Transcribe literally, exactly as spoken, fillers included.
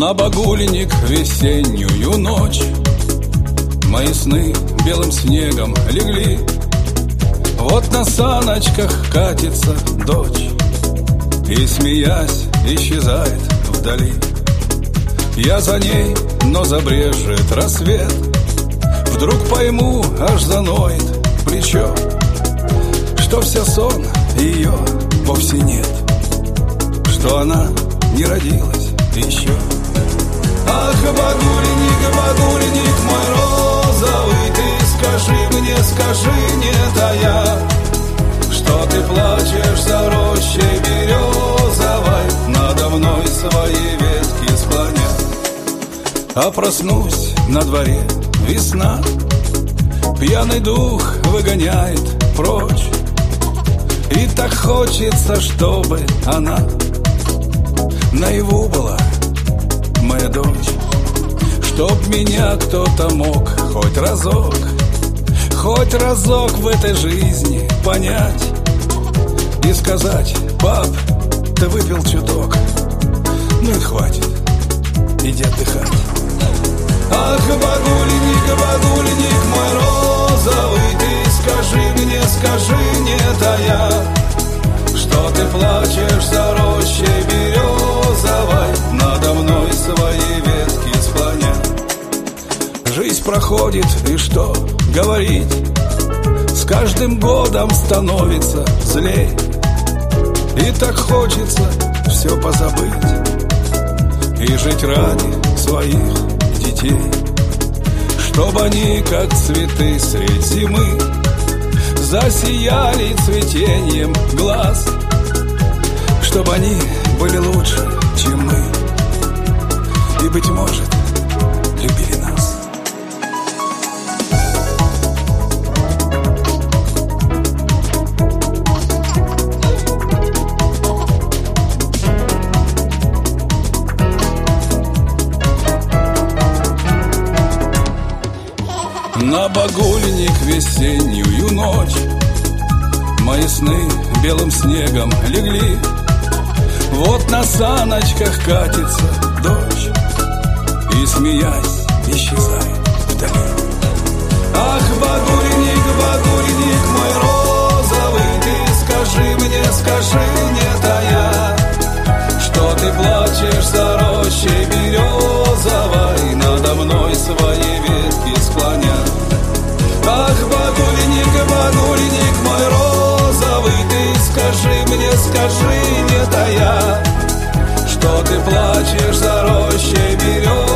На багульник весеннюю ночь мои сны белым снегом легли. Вот на саночках катится дочь и, смеясь, исчезает вдали. Я за ней, но забрежет рассвет, вдруг пойму, аж заноет плечо, что все сон ее вовсе нет, что она не родилась еще. Ах, багульник, багульник мой розовый, ты скажи мне, скажи, не тая, что ты плачешь за рощей березовой, надо мной свои ветки склоня. А проснусь, на дворе весна, пьяный дух выгоняет прочь, и так хочется, чтобы она наяву была, моя дочь, чтоб меня кто-то мог хоть разок, хоть разок в этой жизни понять и сказать: пап, ты выпил чуток, ну и хватит, иди отдыхать. Ах, багульник, багульник мой розовый, ты скажи мне, скажи, не тая, что ты плачешь за рощей березовой, надо мной свои ветки склоня. Жизнь проходит, и что говорить, с каждым годом становится злей, и так хочется все позабыть и жить ради своих детей, чтобы они, как цветы средь зимы, засияли цветением глаз, чтобы они были лучше, чем мы, и, быть может, любили нас. На багульник весеннюю ночь мои сны белым снегом легли. Вот на саночках катится дождь и, смеясь, исчезает вдали. Ах, багульник, багульник мой розовый, ты скажи мне, скажи, не тая, что ты плачешь за рощей березовой, надо мной свои ветки склоня. Ах, багульник, багульник мой розовый, ты скажи мне, скажи, не тая, что ты плачешь за рощей берез.